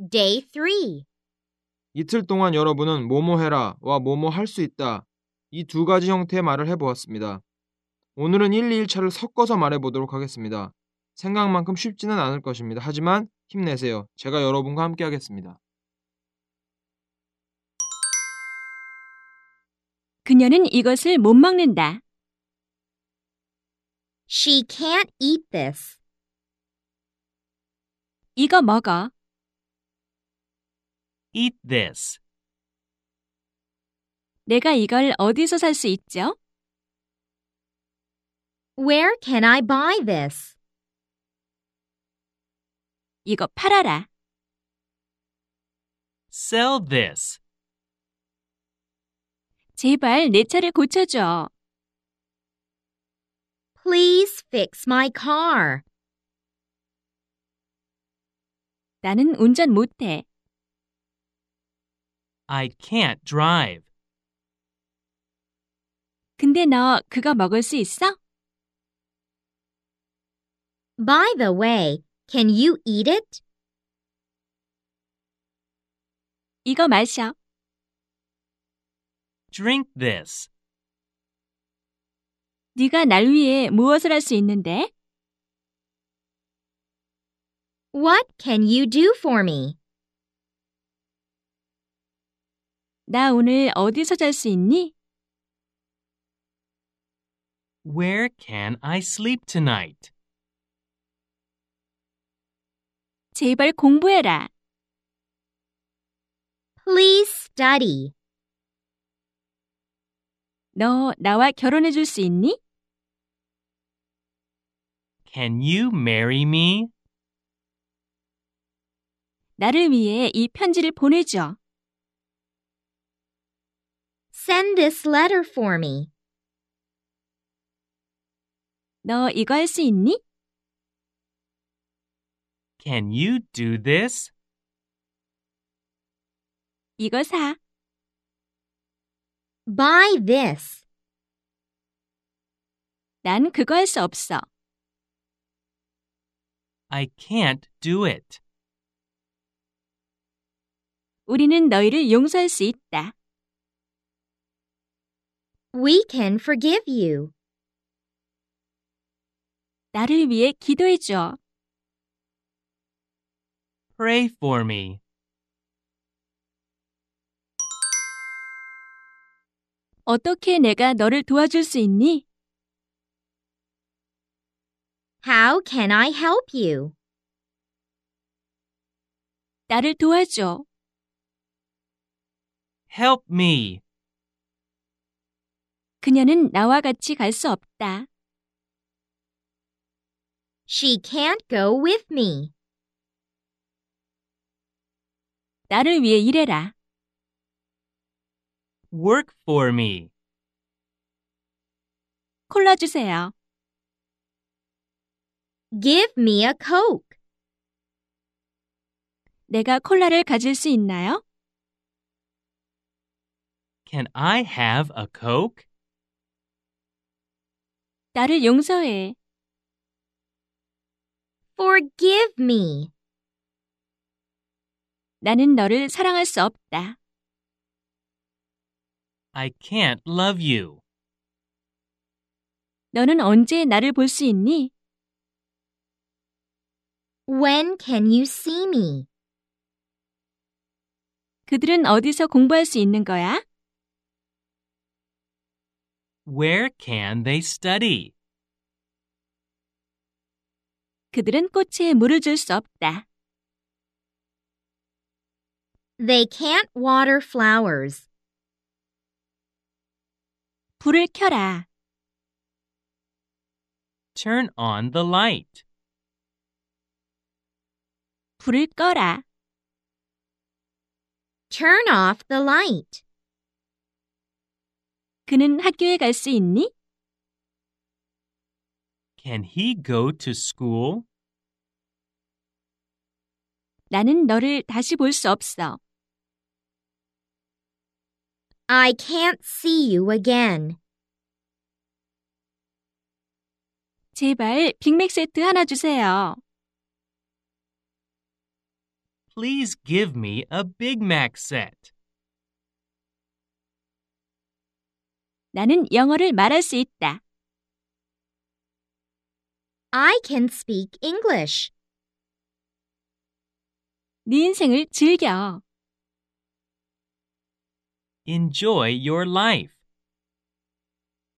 Day 3. 이틀 동안 여러분은 뭐뭐 해라와 뭐뭐 할 수 있다. 이 두 가지 형태의 말을 해보았습니다. 오늘은 1, 2, 1차를 섞어서 말해보도록 하겠습니다. 생각만큼 쉽지는 않을 것입니다. 하지만 힘내세요. 제가 여러분과 함께 하겠습니다. 그녀는 이것을 못 먹는다. She can't eat this. 이거 먹어. Eat this. 내가 이걸 어디서 살 수 있죠? Where can I buy this? 이거 팔아라. Sell this. 제발 내 차를 고쳐줘. Please fix my car. 나는 운전 못해. I can't drive. 근데 너 그거 먹을 수 있어? By the way, can you eat it? 이거 마셔. Drink this. 네가 날 위해 무엇을 할 수 있는데? What can you do for me? 나 오늘 어디서 잘 수 있니? Where can I sleep tonight? 제발 공부해라. Please study. 너 나와 결혼해 줄 수 있니? Can you marry me? 나를 위해 이 편지를 보내줘. Send this letter for me. 너 이거 할 수 있니? Can you do this? 이거 사. Buy this. 난 그거 할 수 없어. I can't do it. 우리는 너희를 용서할 수 있다. We can forgive you. 나를 위해 기도해 줘. Pray for me. 어떻게 내가 너를 도와줄 수 있니? How can I help you? 나를 도와줘. Help me. 그녀는 나와 같이 갈 수 없다. She can't go with me. 나를 위해 일해라. Work for me. 콜라 주세요. Give me a Coke. 내가 콜라를 가질 수 있나요? Can I have a Coke? 나를 용서해. Forgive me. 나는 너를 사랑할 수 없다. I can't love you. 너는 언제 나를 볼 수 있니? When can you see me? 그들은 어디서 공부할 수 있는 거야? Where can they study? 그들은 꽃에 물을 줄 수 없다. They can't water flowers. 불을 켜라. Turn on the light. 불을 꺼라. Turn off the light. 그는 학교에 갈 수 있니? Can he go to school? 나는 너를 다시 볼 수 없어. I can't see you again. 제발 빅맥 세트 하나 주세요. Please give me a Big Mac set. 나는 영어를 말할 수 있다. I can speak English. 네 인생을 즐겨. Enjoy your life.